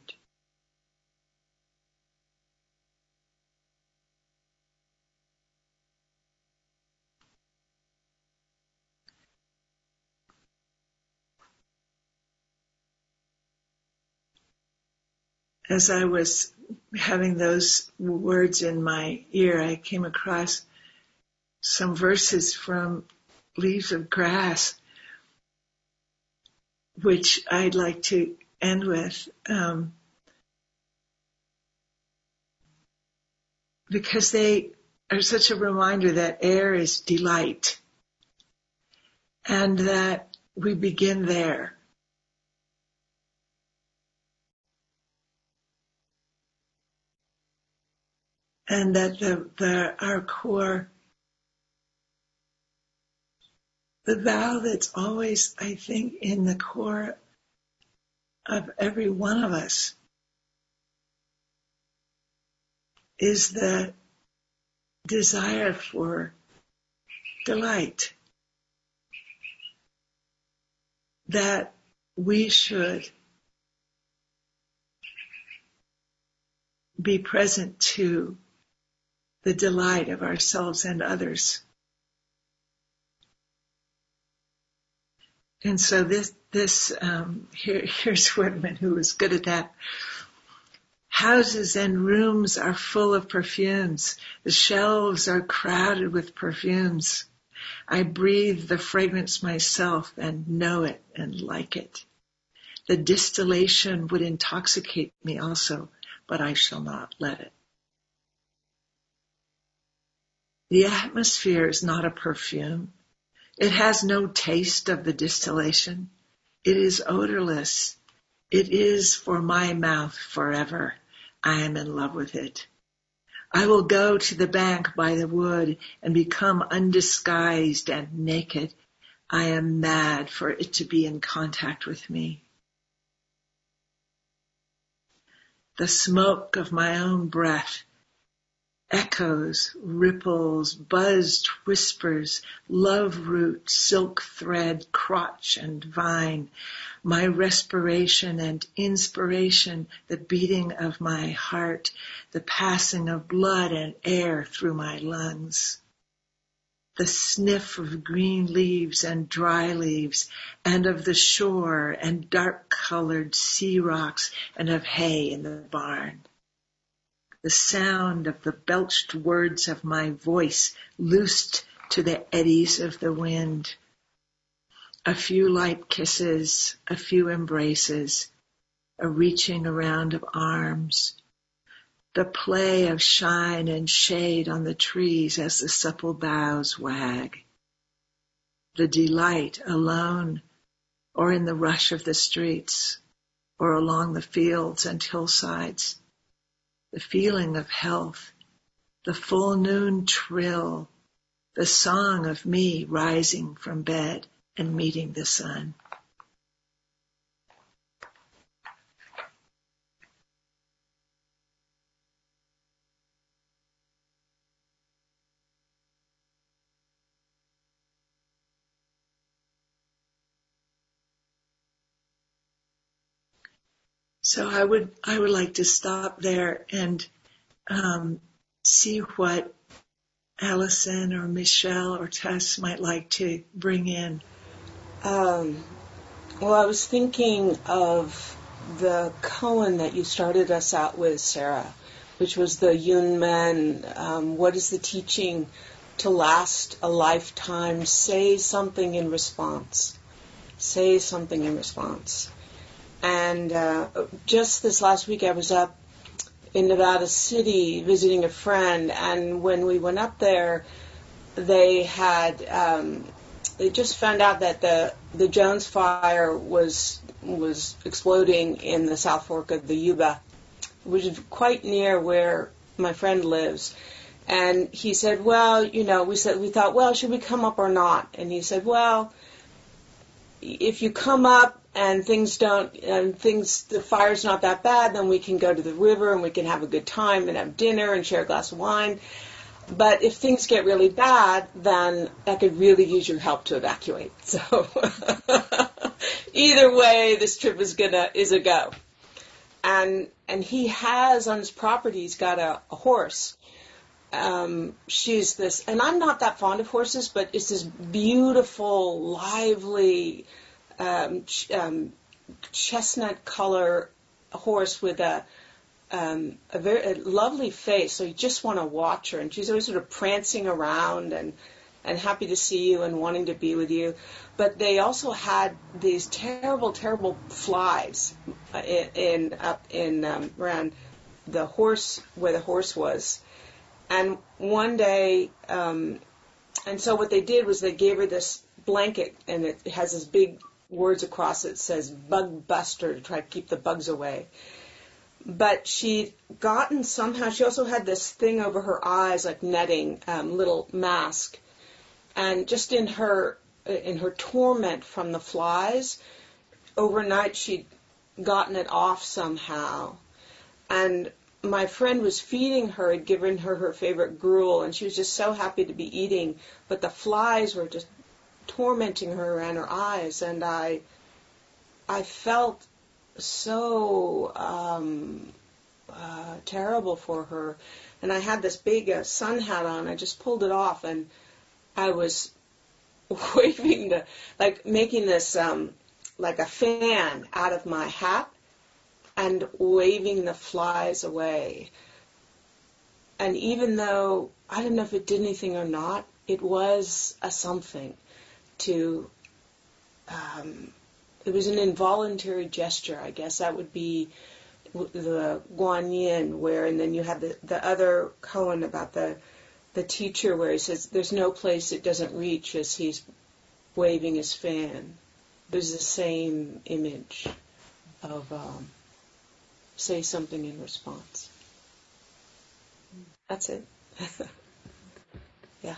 As I was having those words in my ear, I came across some verses from Leaves of Grass, which I'd like to end with, um, because they are such a reminder that air is delight, and that we begin there. And that the, the our core, the vow that's always, I think, in the core of every one of us is the desire for delight. That we should be present to the delight of ourselves and others. And so this, this, um, here, here's Whitman, who was good at that. Houses and rooms are full of perfumes. The shelves are crowded with perfumes. I breathe the fragrance myself and know it and like it. The distillation would intoxicate me also, but I shall not let it. The atmosphere is not a perfume. It has no taste of the distillation. It is odorless. It is for my mouth forever. I am in love with it. I will go to the bank by the wood and become undisguised and naked. I am mad for it to be in contact with me. The smoke of my own breath echoes, ripples, buzzed whispers, love root, silk thread, crotch and vine, my respiration and inspiration, the beating of my heart, the passing of blood and air through my lungs, the sniff of green leaves and dry leaves, and of the shore and dark-colored sea rocks, and of hay in the barn. The sound of the belched words of my voice loosed to the eddies of the wind. A few light kisses, a few embraces, a reaching around of arms, the play of shine and shade on the trees as the supple boughs wag, the delight alone or in the rush of the streets or along the fields and hillsides, the feeling of health, the full noon trill, the song of me rising from bed and meeting the sun. So I would I would like to stop there and um, see what Allison or Michelle or Tess might like to bring in. Um, well, I was thinking of the koan that you started us out with, Sarah, which was the Yunmen, um, what is the teaching to last a lifetime? Say something in response. Say something in response. And uh, just this last week I was up in Nevada City visiting a friend, and when we went up there, they had um, they just found out that the the Jones Fire was was exploding in the South Fork of the Yuba, which is quite near where my friend lives. And he said, well, you know, we said we thought, well, should we come up or not? And he said, well, if you come up and things don't, and things, the fire's not that bad, then we can go to the river and we can have a good time and have dinner and share a glass of wine. But if things get really bad, then I could really use your help to evacuate. So either way, this trip is gonna is a go. And and he has on his property, he's got a, a horse. Um, she's this, and I'm not that fond of horses, but it's this beautiful, lively, um, ch- um, chestnut color horse with a um, a very a lovely face. So you just want to watch her, and she's always sort of prancing around and and happy to see you and wanting to be with you. But they also had these terrible, terrible flies in, in up in um, around the horse where the horse was. And one day, um, and so what they did was they gave her this blanket, and it has this big words across it that says "bug buster" to try to keep the bugs away. But she'd gotten somehow, she also had this thing over her eyes, like netting, um, little mask. And just in her in her torment from the flies, overnight she'd gotten it off somehow. And my friend was feeding her, had given her her favorite gruel, and she was just so happy to be eating, but the flies were just tormenting her around her eyes, and I I felt so um, uh, terrible for her. And I had this big uh, sun hat on. I just pulled it off, and I was waving the, like making this, um, like a fan out of my hat and waving the flies away. And even though, I don't know if it did anything or not, it was a something to, um, it was an involuntary gesture, I guess. That would be the Guanyin, where, and then you have the, the other koan about the, the teacher where he says, there's no place it doesn't reach as he's waving his fan. There's the same image of um, say something in response. That's it. Yeah.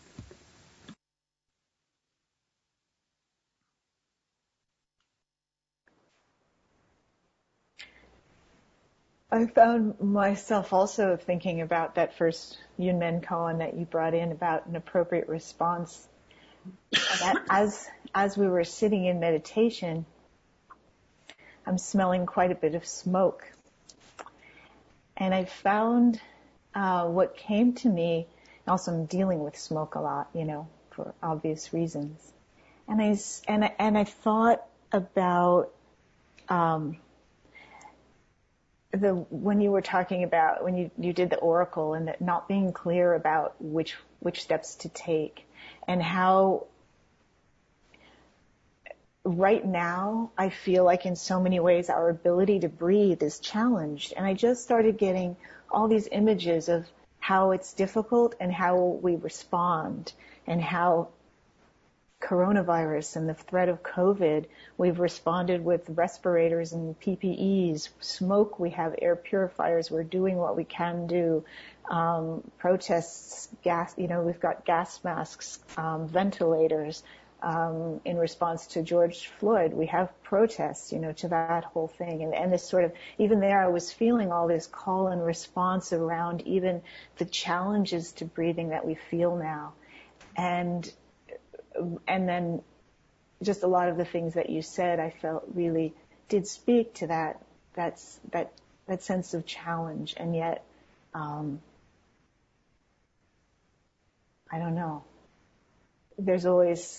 I found myself also thinking about that first Yunmen koan that you brought in about an appropriate response. And that as as we were sitting in meditation, I'm smelling quite a bit of smoke. And I found uh, what came to me, also I'm dealing with smoke a lot, you know, for obvious reasons. And I, and I, and I thought about um, the when you were talking about, when you, you did the oracle and that not being clear about which which steps to take, and how right now I feel like in so many ways our ability to breathe is challenged. And I just started getting all these images of how it's difficult and how we respond, and how coronavirus and the threat of COVID, we've responded with respirators and P P Es, smoke, we have air purifiers, we're doing what we can do, um, protests, gas, you know, we've got gas masks, um, ventilators, um, in response to George Floyd, we have protests, you know, to that whole thing. And, and this sort of, even there I was feeling all this call and response around even the challenges to breathing that we feel now. And And then just a lot of the things that you said, I felt really did speak to that, that's, that, that sense of challenge. And yet, um, I don't know. There's always,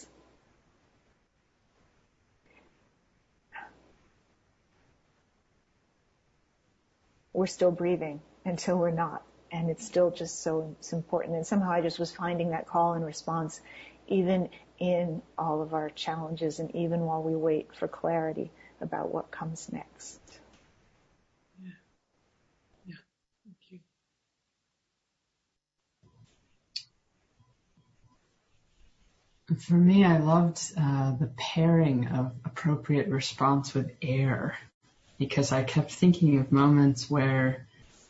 we're still breathing until we're not. And it's still just so it's important. And somehow I just was finding that call and response even in all of our challenges, and even while we wait for clarity about what comes next. Yeah. Yeah. Thank you. For me, I loved uh, the pairing of appropriate response with air, because I kept thinking of moments where,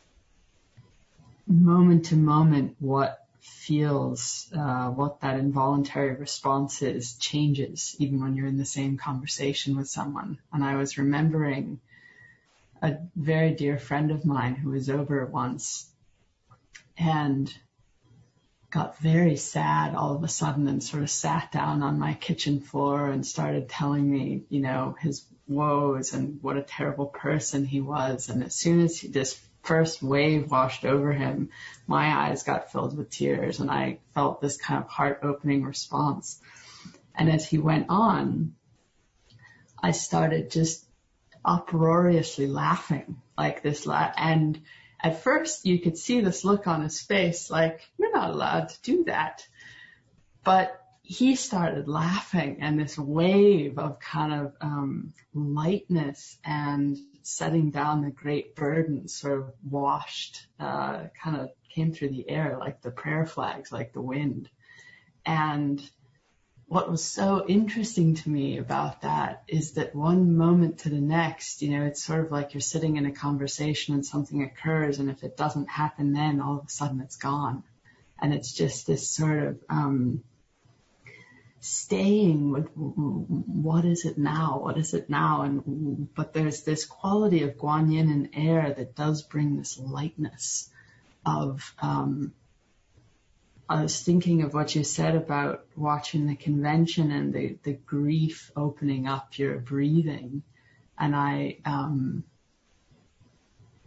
moment to moment, what feels, uh, what that involuntary response is changes, even when you're in the same conversation with someone. And I was remembering a very dear friend of mine who was over once and got very sad all of a sudden and sort of sat down on my kitchen floor and started telling me, you know, his woes and what a terrible person he was. And as soon as he, this first wave washed over him, my eyes got filled with tears, and I felt this kind of heart-opening response. And as he went on, I started just uproariously laughing like this. La- and at first you could see this look on his face, like, you're not allowed to do that. But he started laughing, and this wave of kind of um, lightness and setting down the great burden sort of washed, uh, kind of came through the air like the prayer flags, like the wind. And what was so interesting to me about that is that one moment to the next, you know, it's sort of like you're sitting in a conversation and something occurs, and if it doesn't happen then, all of a sudden it's gone. And it's just this sort of um, staying with what is it now? What is it now? And but there's this quality of Guanyin and air that does bring this lightness of um, I was thinking of what you said about watching the convention and the, the grief opening up your breathing. And I, um,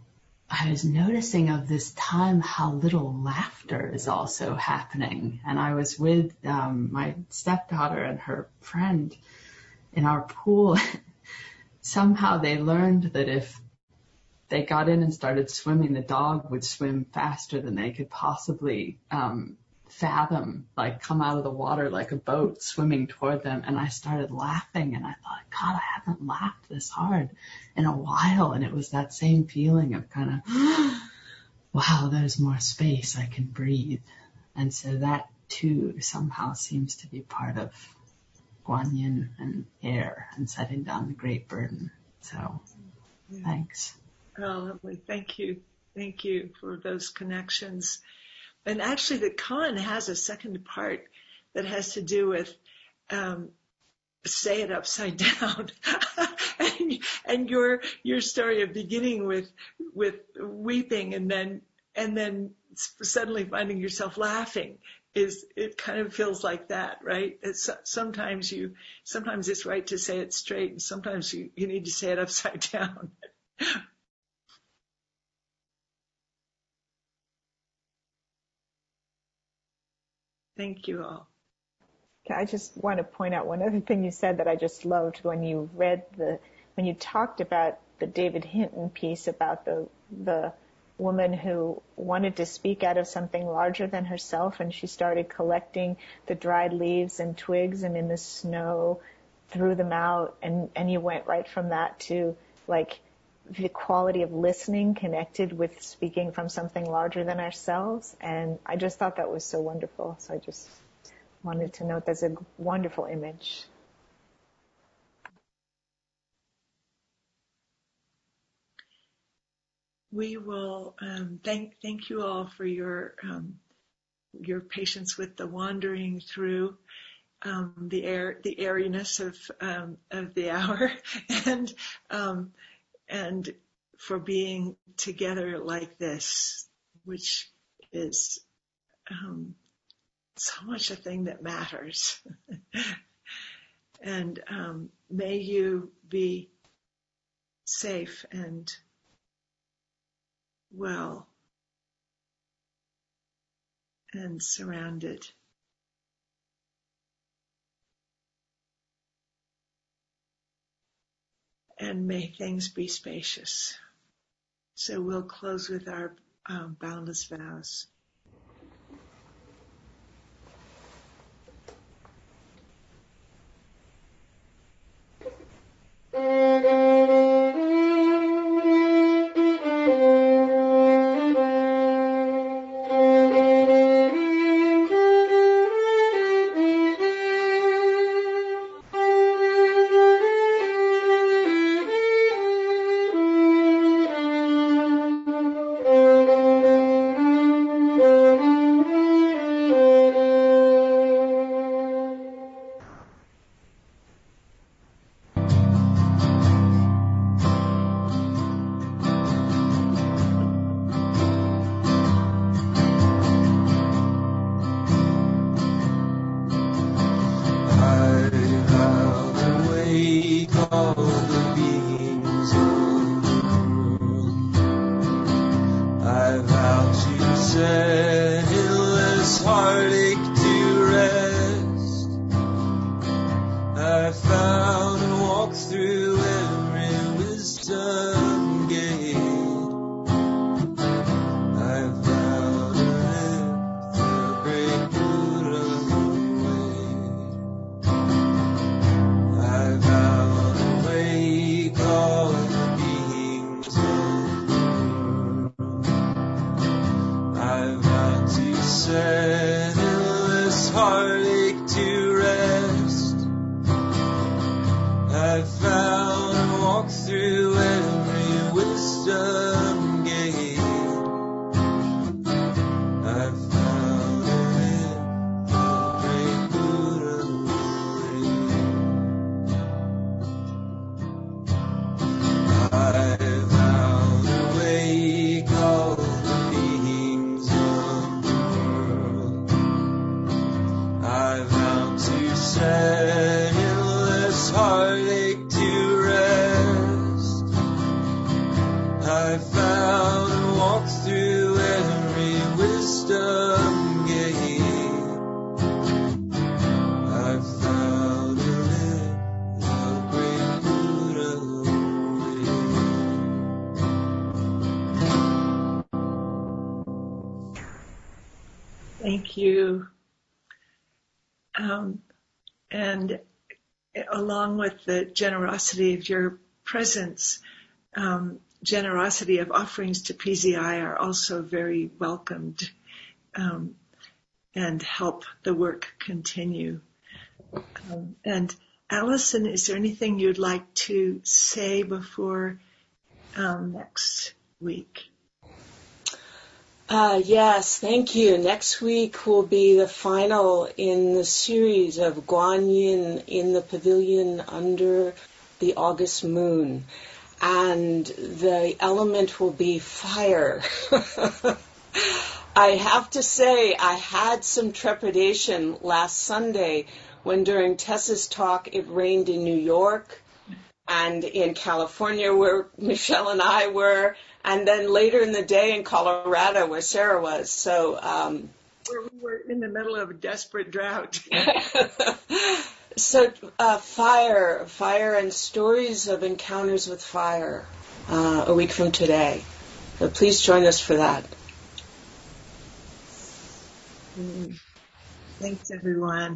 I was noticing of this time how little laughter is also happening. And I was with um, my stepdaughter and her friend in our pool. Somehow they learned that if they got in and started swimming, the dog would swim faster than they could possibly um, fathom, like come out of the water like a boat swimming toward them. And I started laughing, and I thought, God, I haven't laughed this hard in a while. And it was that same feeling of kind of, wow, there's more space, I can breathe. And so that too somehow seems to be part of Guan Yin and air and setting down the great burden. So yeah. Thanks. Oh, lovely. Thank you. Thank you for those connections. And actually the koan has a second part that has to do with um, say it upside down. and, and your your story of beginning with with weeping and then and then suddenly finding yourself laughing is it kind of feels like that, right? It's, sometimes you sometimes it's right to say it straight, and sometimes you, you need to say it upside down. Thank you all. I just want to point out one other thing you said that I just loved when you read the, when you talked about the David Hinton piece about the, the woman who wanted to speak out of something larger than herself, and she started collecting the dried leaves and twigs and in the snow threw them out, and, and you went right from that to like the quality of listening connected with speaking from something larger than ourselves. And I just thought that was so wonderful. So I just wanted to note that's a wonderful image. We will um, thank thank you all for your um, your patience with the wandering through um, the air the airiness of um, of the hour, and um, and for being together like this, which is um, so much a thing that matters. And um, may you be safe and well and surrounded. And may things be spacious. So we'll close with our um, boundless vows. I found thank you. Um, and along with the generosity of your presence, um, generosity of offerings to P Z I are also very welcomed, um, and help the work continue. Um, and Allison, is there anything you'd like to say before um, next week? Uh, yes, thank you. Next week will be the final in the series of Guan Yin in the pavilion under the August moon. And the element will be fire. I have to say, I had some trepidation last Sunday when during Tessa's talk it rained in New York and in California where Michelle and I were, and then later in the day in Colorado where Sarah was. So, um, where we were in the middle of a desperate drought. so uh, fire, fire and stories of encounters with fire uh, a week from today. So please join us for that. Mm. Thanks, everyone.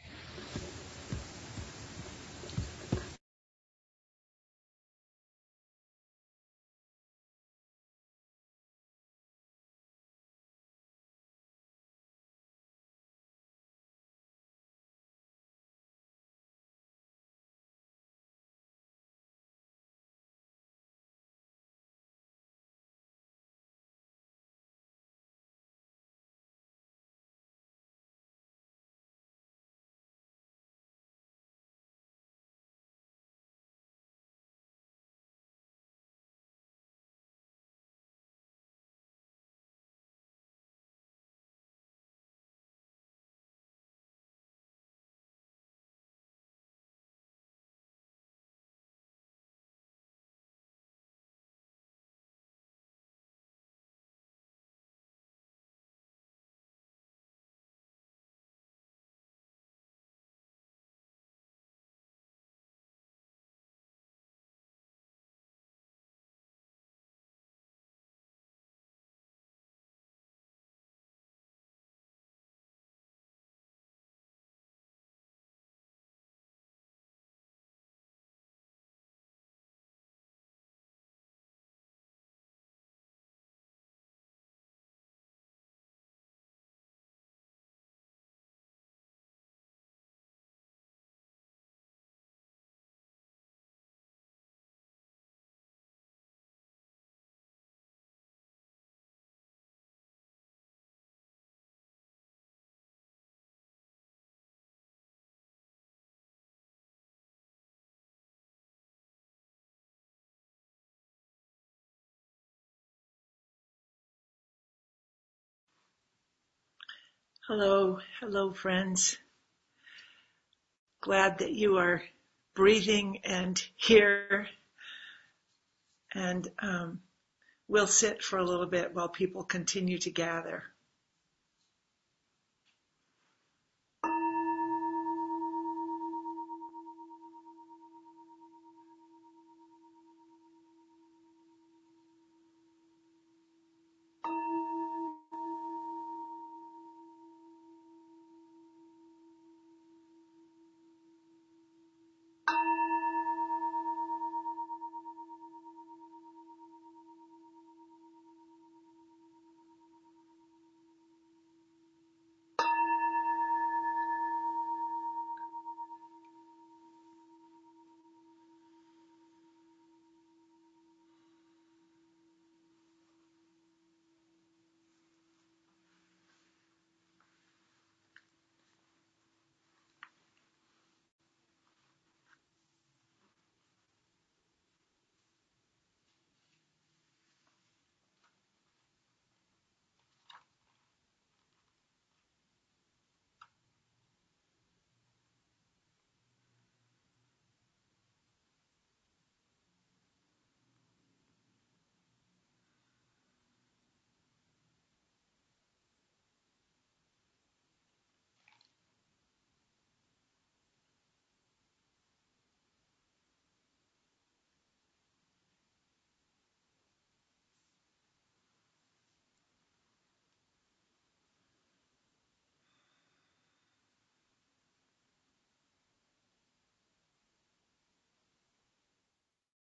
Hello, hello, friends. Glad that you are breathing and here. And um, we'll sit for a little bit while people continue to gather.